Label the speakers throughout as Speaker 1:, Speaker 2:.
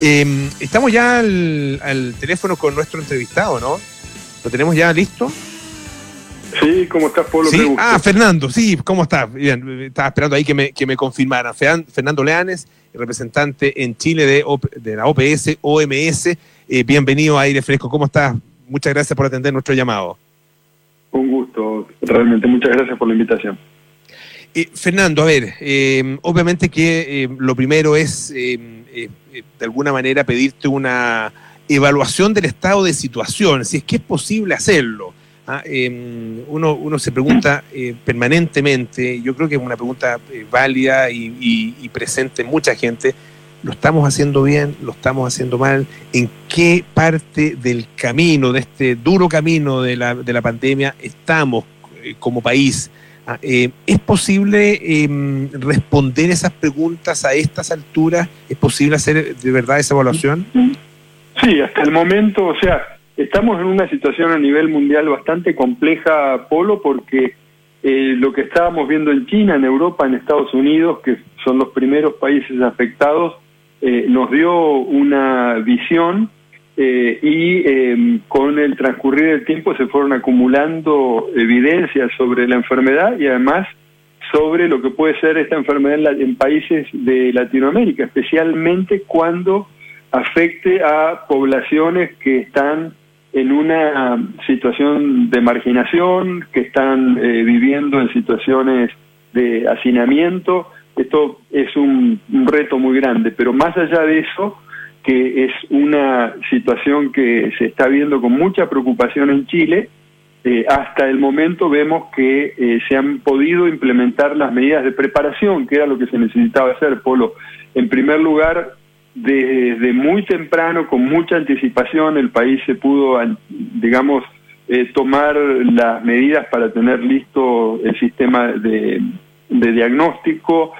Speaker 1: Estamos ya al teléfono con nuestro entrevistado, ¿no? ¿Lo tenemos ya listo?
Speaker 2: Sí, ¿cómo estás, Polo?
Speaker 1: Sí, Fernando, sí, ¿cómo estás? Bien, estaba esperando ahí que me confirmaran. Fernando Leanes, representante en Chile de la OPS, OMS. Bienvenido a Aire Fresco, ¿cómo estás? Muchas gracias por atender nuestro llamado.
Speaker 2: Un gusto, realmente, muchas gracias por la invitación.
Speaker 1: Fernando, a ver, obviamente que lo primero es, de alguna manera, pedirte una evaluación del estado de situación, si es que es posible hacerlo. Uno se pregunta permanentemente, yo creo que es una pregunta válida y presente en mucha gente. ¿Lo estamos haciendo bien? ¿Lo estamos haciendo mal? ¿En qué parte del camino, de este duro camino de la pandemia estamos como país? ¿Es posible responder esas preguntas a estas alturas? ¿Es posible hacer de verdad esa evaluación?
Speaker 2: Sí, hasta el momento, o sea, estamos en una situación a nivel mundial bastante compleja, Polo, porque lo que estábamos viendo en China, en Europa, en Estados Unidos, que son los primeros países afectados, nos dio una visión y con el transcurrir del tiempo se fueron acumulando evidencias sobre la enfermedad y además sobre lo que puede ser esta enfermedad en países de Latinoamérica, especialmente cuando afecte a poblaciones que están en una situación de marginación, que están viviendo en situaciones de hacinamiento. Esto es un reto muy grande, pero más allá de eso, que es una situación que se está viendo con mucha preocupación en Chile, hasta el momento vemos que se han podido implementar las medidas de preparación, que era lo que se necesitaba hacer, Polo. En primer lugar, desde muy temprano, con mucha anticipación, el país se pudo, digamos, tomar las medidas para tener listo el sistema de diagnóstico,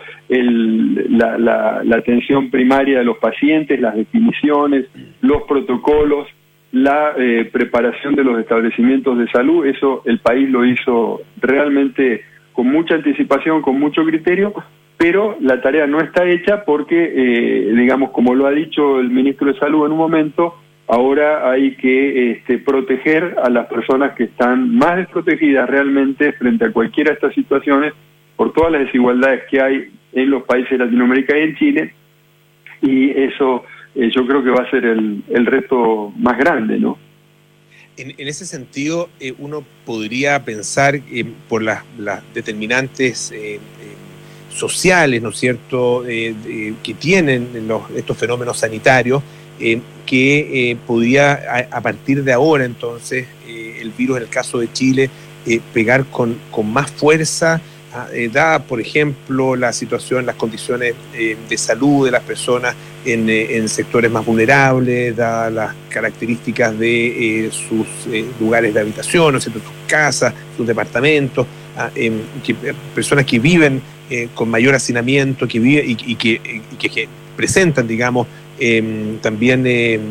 Speaker 2: la atención primaria de los pacientes, las definiciones, los protocolos, la preparación de los establecimientos de salud. Eso el país lo hizo realmente con mucha anticipación, con mucho criterio, pero la tarea no está hecha porque, digamos, como lo ha dicho el ministro de Salud en un momento, ahora hay que proteger a las personas que están más desprotegidas realmente frente a cualquiera de estas situaciones, por todas las desigualdades que hay en los países de Latinoamérica y en Chile, y eso yo creo que va a ser el reto más grande, ¿no?
Speaker 1: En ese sentido, uno podría pensar por las determinantes sociales, ¿no es cierto?, que tienen estos fenómenos sanitarios, que podría a partir de ahora, entonces, el virus, en el caso de Chile, pegar con más fuerza, dada, por ejemplo, la situación, las condiciones de salud de las personas en sectores más vulnerables, dadas las características de sus lugares de habitación, ¿no es cierto?, sus casas, sus departamentos, personas que viven con mayor hacinamiento, que viven y que presentan, digamos, también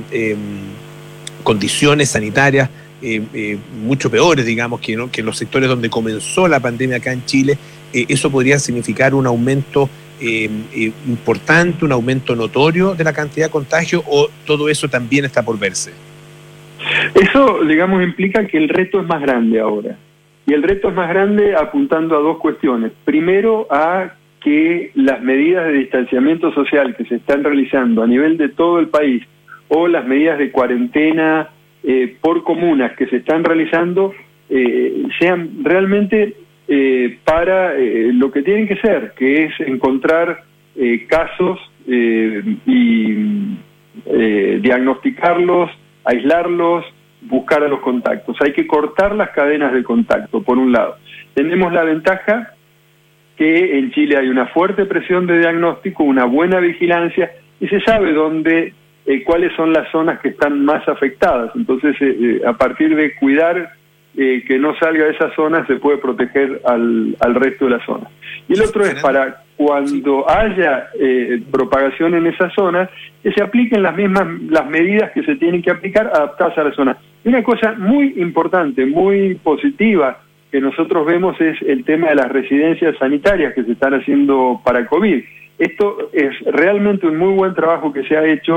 Speaker 1: condiciones sanitarias mucho peores, digamos, que en los sectores donde comenzó la pandemia acá en Chile. Eso podría significar un aumento importante, un aumento notorio de la cantidad de contagios, o todo eso también está por verse.
Speaker 2: Eso, digamos, implica que el reto es más grande ahora. Y el reto es más grande apuntando a dos cuestiones. Primero, a que las medidas de distanciamiento social que se están realizando a nivel de todo el país, o las medidas de cuarentena por comunas que se están realizando, sean realmente para lo que tienen que ser, que es encontrar casos y diagnosticarlos, aislarlos, buscar a los contactos. Hay que cortar las cadenas de contacto, por un lado. Tenemos la ventaja que en Chile hay una fuerte presión de diagnóstico, una buena vigilancia, y se sabe dónde, cuáles son las zonas que están más afectadas. Entonces, a partir de cuidar que no salga de esa zona, se puede proteger al resto de la zona. Y el otro es para cuando haya propagación en esa zona, que se apliquen las medidas que se tienen que aplicar adaptadas a la zona. Y una cosa muy importante, muy positiva que nosotros vemos es el tema de las residencias sanitarias que se están haciendo para COVID. Esto es realmente un muy buen trabajo que se ha hecho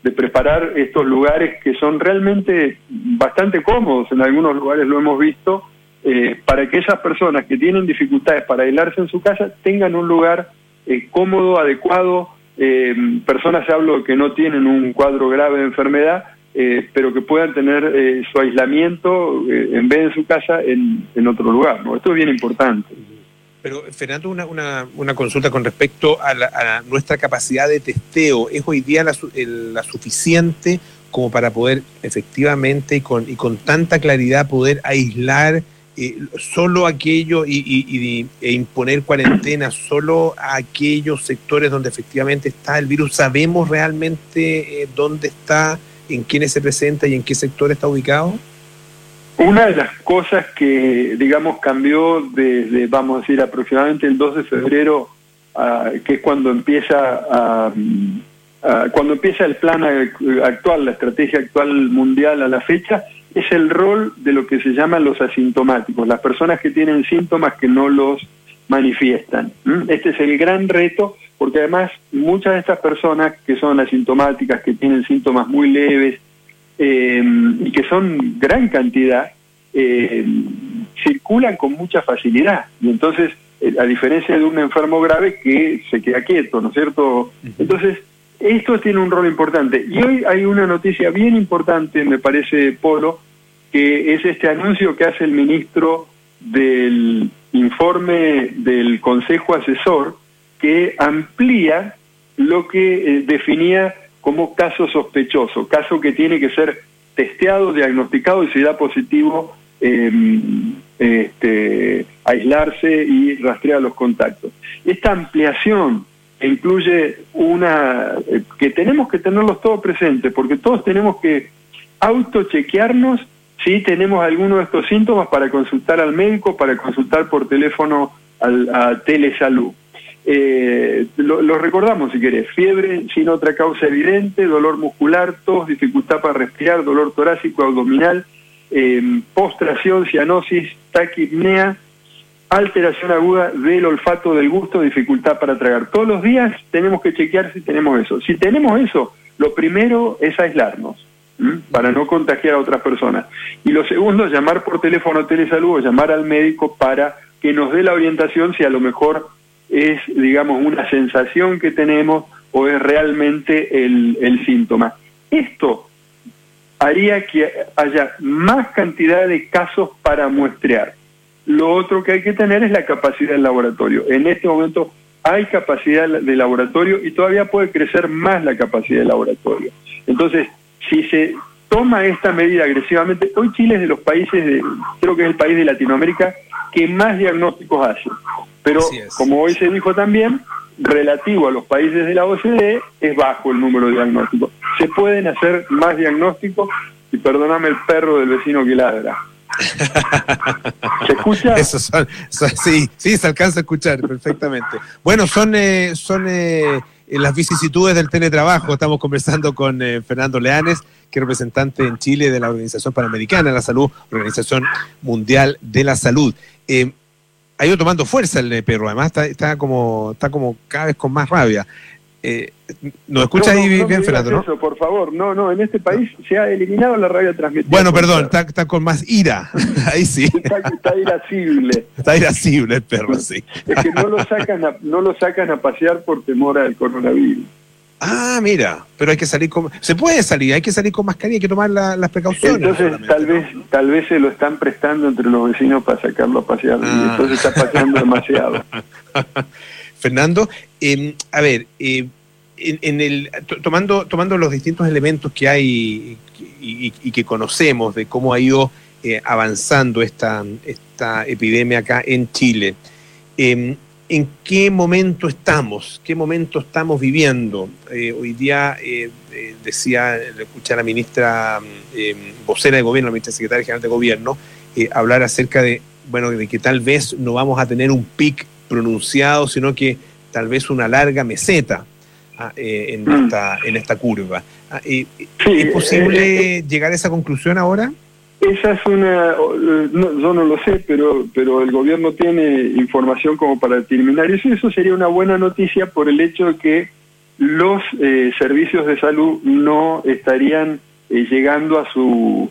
Speaker 2: de preparar estos lugares que son realmente bastante cómodos, en algunos lugares lo hemos visto, para que esas personas que tienen dificultades para aislarse en su casa tengan un lugar cómodo, adecuado, personas, hablo, que no tienen un cuadro grave de enfermedad, pero que puedan tener su aislamiento en vez de en su casa en otro lugar, ¿no? Esto es bien importante.
Speaker 1: Pero, Fernando, una consulta con respecto a nuestra capacidad de testeo. ¿Es hoy día la suficiente como para poder efectivamente y con tanta claridad poder aislar solo aquello e imponer cuarentena solo a aquellos sectores donde efectivamente está el virus? ¿Sabemos realmente dónde está, en quiénes se presenta y en qué sector está ubicado?
Speaker 2: Una de las cosas que, digamos, cambió desde, vamos a decir, aproximadamente el 2 de febrero, que es cuando empieza el plan actual, la estrategia actual mundial a la fecha, es el rol de lo que se llaman los asintomáticos, las personas que tienen síntomas que no los manifiestan. Este es el gran reto, porque además muchas de estas personas que son asintomáticas, que tienen síntomas muy leves, y que son gran cantidad, circulan con mucha facilidad. Y entonces, a diferencia de un enfermo grave que se queda quieto, ¿no es cierto? Entonces, esto tiene un rol importante. Y hoy hay una noticia bien importante, me parece, Polo, que es este anuncio que hace el ministro del informe del Consejo Asesor, que amplía lo que definía como caso sospechoso, caso que tiene que ser testeado, diagnosticado y si da positivo, aislarse y rastrear los contactos. Esta ampliación incluye que tenemos que tenerlos todos presentes, porque todos tenemos que autochequearnos si tenemos alguno de estos síntomas para consultar al médico, para consultar por teléfono a Telesalud. Lo recordamos si querés: fiebre sin otra causa evidente, dolor muscular, tos, dificultad para respirar, dolor torácico, abdominal, postración, cianosis, taquipnea, alteración aguda del olfato, del gusto, dificultad para tragar. Todos los días tenemos que chequear si tenemos eso. Si tenemos eso, lo primero es aislarnos, para no contagiar a otras personas. Y lo segundo, llamar por teléfono a Telesalud o llamar al médico para que nos dé la orientación si a lo mejor es, digamos, una sensación que tenemos o es realmente el síntoma. Esto haría que haya más cantidad de casos para muestrear. Lo otro que hay que tener es la capacidad del laboratorio. En este momento hay capacidad de laboratorio y todavía puede crecer más la capacidad del laboratorio. Entonces, si se toma esta medida agresivamente, hoy Chile es de los países, creo que es el país de Latinoamérica que más diagnósticos hace. Pero, como hoy se dijo también, relativo a los países de la OCDE, es bajo el número de diagnósticos. Se pueden hacer más diagnósticos, y perdóname el perro del vecino que ladra. ¿Se escucha?
Speaker 1: Sí, se alcanza a escuchar perfectamente. Bueno, son las vicisitudes del teletrabajo. Estamos conversando con Fernando Leanes, que es representante en Chile de la Organización Panamericana de la Salud, Organización Mundial de la Salud. Ha ido tomando fuerza el perro, además está como cada vez con más rabia. ¿Nos escucha ahí bien, Fernando? ¿No?
Speaker 2: Eso, por favor, no, en este país se ha eliminado la rabia transmitida.
Speaker 1: Bueno, perdón, está con más ira, ahí sí.
Speaker 2: Está irascible.
Speaker 1: Está irascible el perro, sí.
Speaker 2: Es que no lo sacan a pasear por temor al coronavirus.
Speaker 1: Ah, mira, pero hay que salir se puede salir, hay que salir con mascarilla, hay que tomar las precauciones.
Speaker 2: Entonces tal vez se lo están prestando entre los vecinos para sacarlo a pasear, y entonces está paseando demasiado.
Speaker 1: Fernando, a ver, tomando los distintos elementos que hay y que conocemos de cómo ha ido avanzando esta epidemia acá en Chile, ¿en qué momento estamos? ¿Qué momento estamos viviendo? Hoy día escuché a la ministra vocera de gobierno, la ministra secretaria general de gobierno, hablar acerca de que tal vez no vamos a tener un pic pronunciado, sino que tal vez una larga meseta en esta curva. ¿Es posible llegar a esa conclusión ahora?
Speaker 2: Esa es yo no lo sé, pero el gobierno tiene información como para determinar eso. Eso sería una buena noticia por el hecho de que los servicios de salud no estarían llegando a su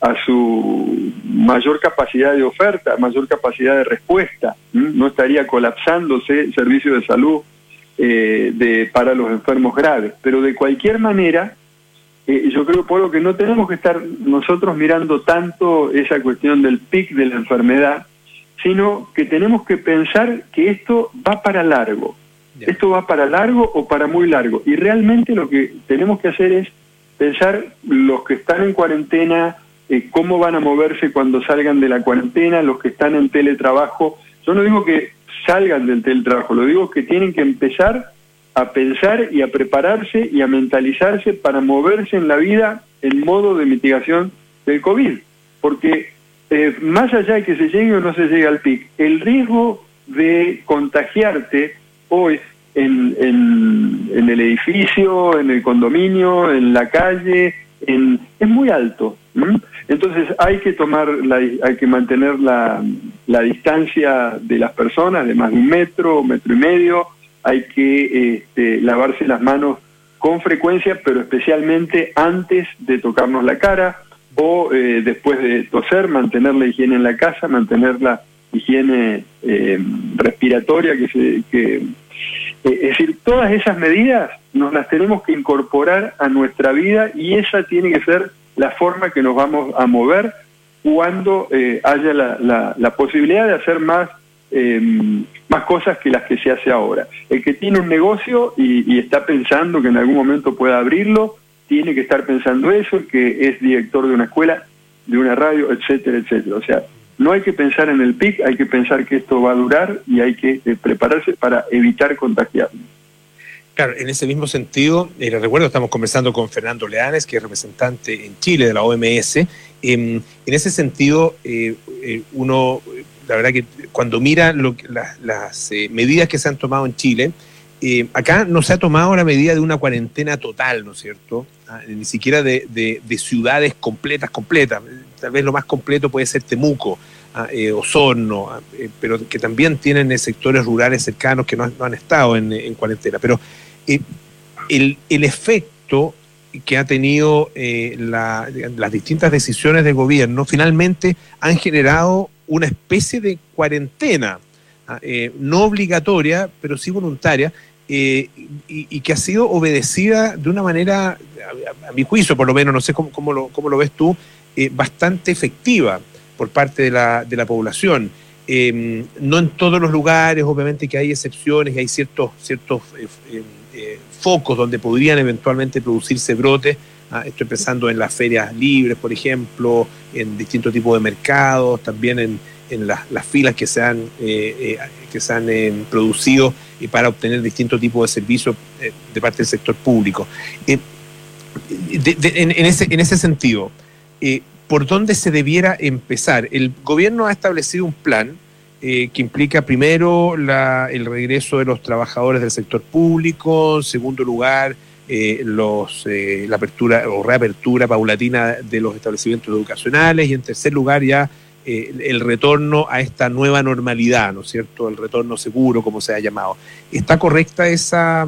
Speaker 2: mayor capacidad de oferta, mayor capacidad de respuesta. No estaría colapsándose el servicio de salud para los enfermos graves. Pero de cualquier manera, yo creo, Polo, que no tenemos que estar nosotros mirando tanto esa cuestión del pic de la enfermedad, sino que tenemos que pensar que esto va para largo. Esto va para largo o para muy largo. Y realmente lo que tenemos que hacer es pensar los que están en cuarentena, cómo van a moverse cuando salgan de la cuarentena, los que están en teletrabajo. Yo no digo que salgan del teletrabajo, lo digo que tienen que empezar a pensar y a prepararse y a mentalizarse para moverse en la vida en modo de mitigación del COVID. Porque más allá de que se llegue o no se llegue al pic, el riesgo de contagiarte hoy en el edificio, en el condominio, en la calle, es muy alto. Entonces hay que mantener la distancia de las personas de más de 1 metro, 1,5 metros, hay que lavarse las manos con frecuencia, pero especialmente antes de tocarnos la cara o después de toser, mantener la higiene en la casa, mantener la higiene respiratoria, es decir, todas esas medidas nos las tenemos que incorporar a nuestra vida y esa tiene que ser la forma que nos vamos a mover cuando haya la posibilidad de hacer más cosas que las que se hace ahora. El que tiene un negocio y está pensando que en algún momento pueda abrirlo, tiene que estar pensando eso, el que es director de una escuela, de una radio, etcétera, etcétera. O sea, no hay que pensar en el pic, hay que pensar que esto va a durar y hay que prepararse para evitar contagiarnos.
Speaker 1: Claro, en ese mismo sentido, les recuerdo, estamos conversando con Fernando Leanes, que es representante en Chile de la OMS. En ese sentido, uno, la verdad que cuando mira las medidas que se han tomado en Chile, acá no se ha tomado la medida de una cuarentena total, ¿no es cierto? Ni siquiera de ciudades completas. Tal vez lo más completo puede ser Temuco, Osorno, pero que también tienen sectores rurales cercanos que no han estado en cuarentena. Pero el efecto que ha tenido las distintas decisiones del gobierno finalmente han generado una especie de cuarentena, no obligatoria, pero sí voluntaria, y que ha sido obedecida de una manera, a mi juicio por lo menos, no sé cómo lo ves tú, bastante efectiva por parte de la población. No en todos los lugares, obviamente que hay excepciones, y hay ciertos focos donde podrían eventualmente producirse brotes. Estoy pensando en las ferias libres, por ejemplo, en distintos tipos de mercados, también en las filas que se han producido para obtener distintos tipos de servicios de parte del sector público. En ese sentido, ¿por dónde se debiera empezar? El gobierno ha establecido un plan que implica primero el regreso de los trabajadores del sector público, en segundo lugar la apertura o reapertura paulatina de los establecimientos educacionales y en tercer lugar ya el retorno a esta nueva normalidad, ¿no es cierto? El retorno seguro, como se ha llamado. ¿Está correcta esa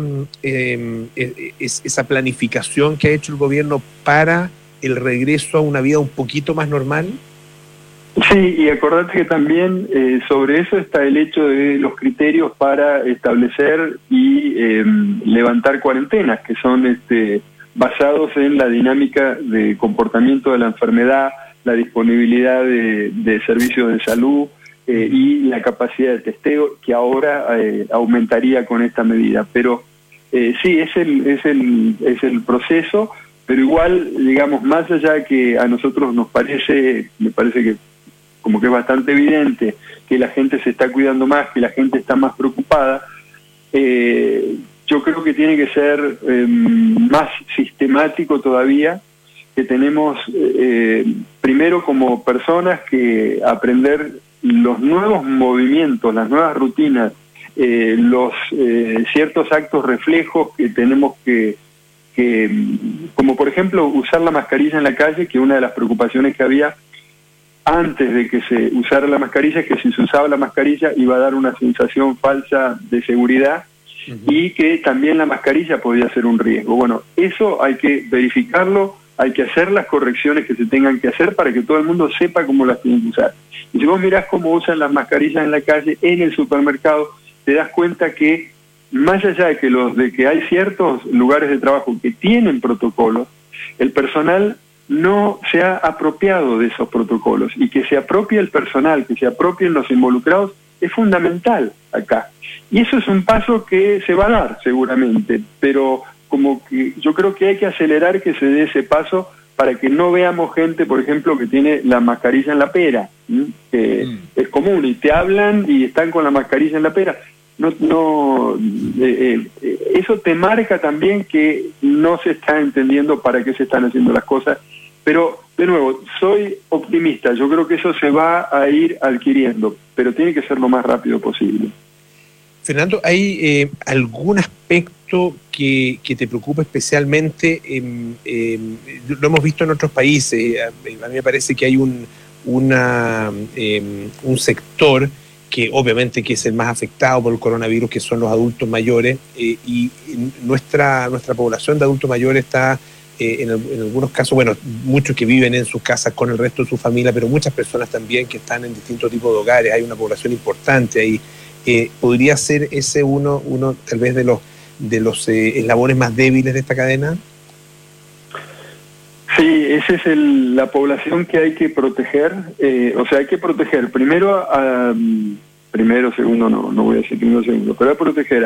Speaker 1: planificación que ha hecho el gobierno para el regreso a una vida un poquito más normal?
Speaker 2: Sí, y acordate que también sobre eso está el hecho de los criterios para establecer y levantar cuarentenas, que son basados en la dinámica de comportamiento de la enfermedad, la disponibilidad de servicios de salud y la capacidad de testeo, que ahora aumentaría con esta medida. Pero sí, es el proceso, pero igual, digamos, más allá que a nosotros me parece que como que es bastante evidente que la gente se está cuidando más, que la gente está más preocupada, yo creo que tiene que ser más sistemático todavía, que tenemos primero como personas que aprender los nuevos movimientos, las nuevas rutinas, los ciertos actos reflejos que tenemos que como por ejemplo usar la mascarilla en la calle, que una de las preocupaciones que había antes de que se usara la mascarilla es que si se usaba la mascarilla iba a dar una sensación falsa de seguridad y que también la mascarilla podía ser un riesgo. Bueno, eso hay que verificarlo, hay que hacer las correcciones que se tengan que hacer para que todo el mundo sepa cómo las tienen que usar. Y si vos mirás cómo usan las mascarillas en la calle, en el supermercado, te das cuenta que más allá de que hay ciertos lugares de trabajo que tienen protocolos, el personal no se ha apropiado de esos protocolos, y que se apropie el personal, que se apropien los involucrados, es fundamental acá. Y eso es un paso que se va a dar seguramente, pero como que yo creo que hay que acelerar que se dé ese paso para que no veamos gente, por ejemplo, que tiene la mascarilla en la pera. Es común, y te hablan y están con la mascarilla en la pera. Eso te marca también que no se está entendiendo para qué se están haciendo las cosas. Pero, de nuevo, soy optimista. Yo creo que eso se va a ir adquiriendo, pero tiene que ser lo más rápido posible.
Speaker 1: Fernando, ¿hay algún aspecto que te preocupa especialmente? Lo hemos visto en otros países. A mí me parece que hay un sector que obviamente que es el más afectado por el coronavirus, que son los adultos mayores, y nuestra población de adultos mayores está en algunos casos, bueno, muchos que viven en sus casas con el resto de su familia, pero muchas personas también que están en distintos tipos de hogares. Hay una población importante ahí. ¿Podría ser ese uno tal vez de los eslabones más débiles de esta cadena?
Speaker 2: Sí, esa es la población que hay que proteger. O sea, hay que proteger primero segundo, no voy a decir primero, segundo, pero hay que proteger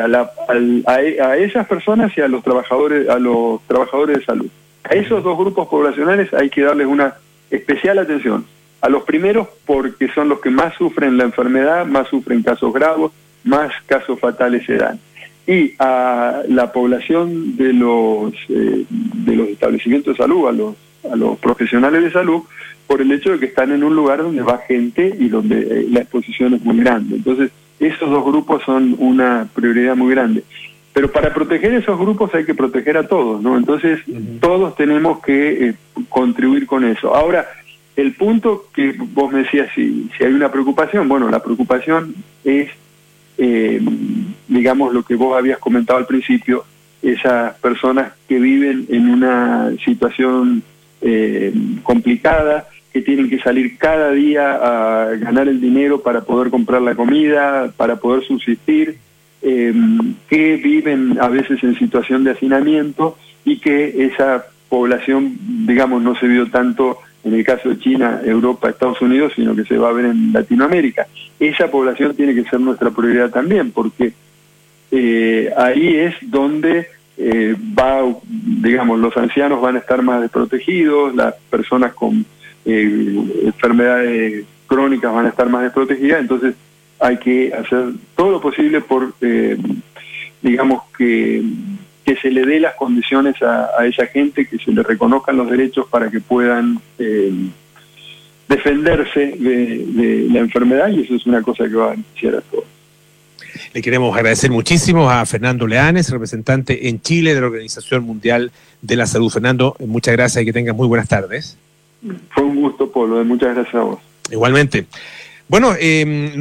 Speaker 2: a esas personas y a los trabajadores de salud. A esos dos grupos poblacionales hay que darles una especial atención. A los primeros porque son los que más sufren la enfermedad, más sufren casos graves, más casos fatales se dan. Y a la población de los establecimientos de salud, a los profesionales de salud, por el hecho de que están en un lugar donde va gente y donde la exposición es muy grande. Entonces, esos dos grupos son una prioridad muy grande. Pero para proteger esos grupos hay que proteger a todos, ¿no? Entonces, todos tenemos que contribuir con eso. Ahora, el punto que vos me decías, si hay una preocupación, bueno, la preocupación es, digamos, lo que vos habías comentado al principio, esas personas que viven en una situación complicada, que tienen que salir cada día a ganar el dinero para poder comprar la comida, para poder subsistir, que viven a veces en situación de hacinamiento, y que esa población, digamos, no se vio tanto en el caso de China, Europa, Estados Unidos, sino que se va a ver en Latinoamérica. Esa población tiene que ser nuestra prioridad también, porque ahí es donde digamos, los ancianos van a estar más desprotegidos, las personas con enfermedades crónicas van a estar más desprotegidas. Entonces hay que hacer todo lo posible por, digamos, que se le dé las condiciones a esa gente, que se le reconozcan los derechos para que puedan defenderse de la enfermedad, y eso es una cosa que va a beneficiar a todos.
Speaker 1: Le queremos agradecer muchísimo a Fernando Leanes, representante en Chile de la Organización Mundial de la Salud. Fernando, muchas gracias y que tengas muy buenas tardes.
Speaker 2: Fue un gusto, Polo, muchas gracias a vos.
Speaker 1: Igualmente. Bueno,